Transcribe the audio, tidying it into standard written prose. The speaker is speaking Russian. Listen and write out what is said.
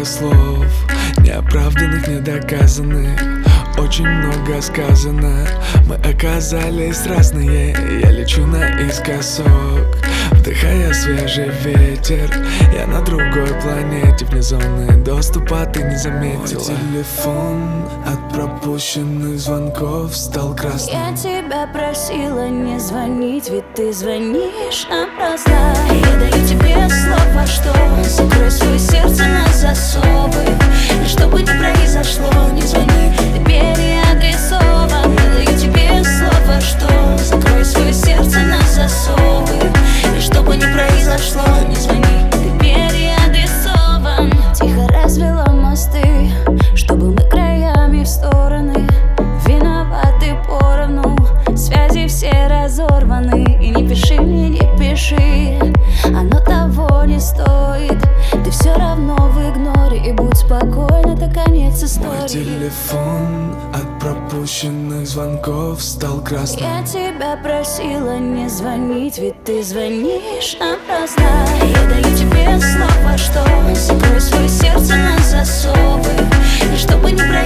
много слов, неоправданных, недоказанных. Очень много сказано, мы оказались разные. Я лечу наискосок, вдыхая свежий ветер. Я на другой планете, вне зоны доступа ты не заметила. Мой телефон от пропущенных звонков стал красным. Я тебя просила не звонить, ведь ты звонишь напрасно. Я даю тебе слово, что закрой свое сердце на засовы. И что бы ни произошло, не звони, ты переадресован. Я даю тебе слово, что закрой свое сердце на засовы. И что бы ни произошло, не звони, ты переадресован. Тихо развела мосты, чтобы мы краями в стороны. Виноваты поровну, связи все разорваны. И не пиши мне, не пиши, оно того не стоит. Ты все равно в игноре, и будь спокойна, это конец истории. Мой телефон от пропущенных звонков стал красным. Я тебя просила не звонить, ведь ты звонишь напрасно. Я даю тебе слово, что закрой свое сердце на засовы. И что бы ни произошло,